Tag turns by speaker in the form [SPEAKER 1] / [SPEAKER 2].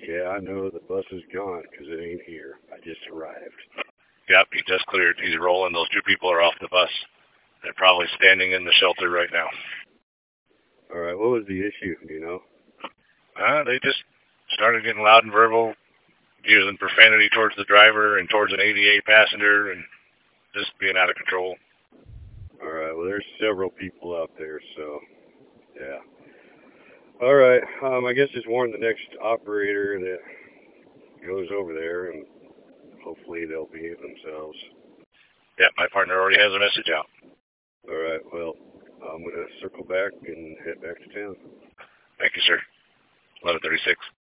[SPEAKER 1] Yeah, I know the bus is gone because it ain't here. I just arrived.
[SPEAKER 2] Yep, he just cleared. He's rolling. Those 2 people are off the bus. They're probably standing in the shelter right now.
[SPEAKER 1] All right, what was the issue, do you know?
[SPEAKER 2] They just started getting loud and verbal, using profanity towards the driver and towards an ADA passenger, and just being out of control.
[SPEAKER 1] All right, well, there's several people out there, so, yeah. All right, I guess just warn the next operator that goes over there, and hopefully they'll behave themselves.
[SPEAKER 2] Yep, my partner already has a message out.
[SPEAKER 1] All right, well, I'm going to circle back and head back to town.
[SPEAKER 2] Thank you, sir. 11:36.